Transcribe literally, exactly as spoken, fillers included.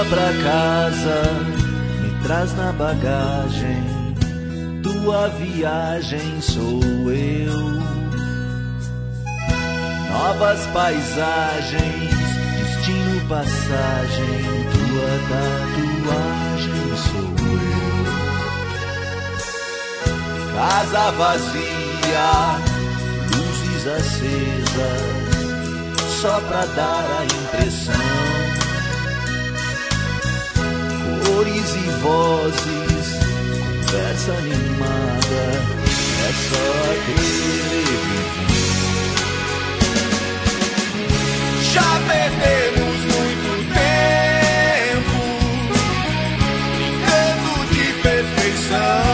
pra casa, me traz na bagagem, tua viagem sou eu. Novas paisagens, destino, passagem, tua tatuagem sou eu. Casa vazia, luzes acesas, só pra dar a impressão. Cores e vozes, conversa animada, é só a televisão. Já perdemos muito tempo brincando de perfeição.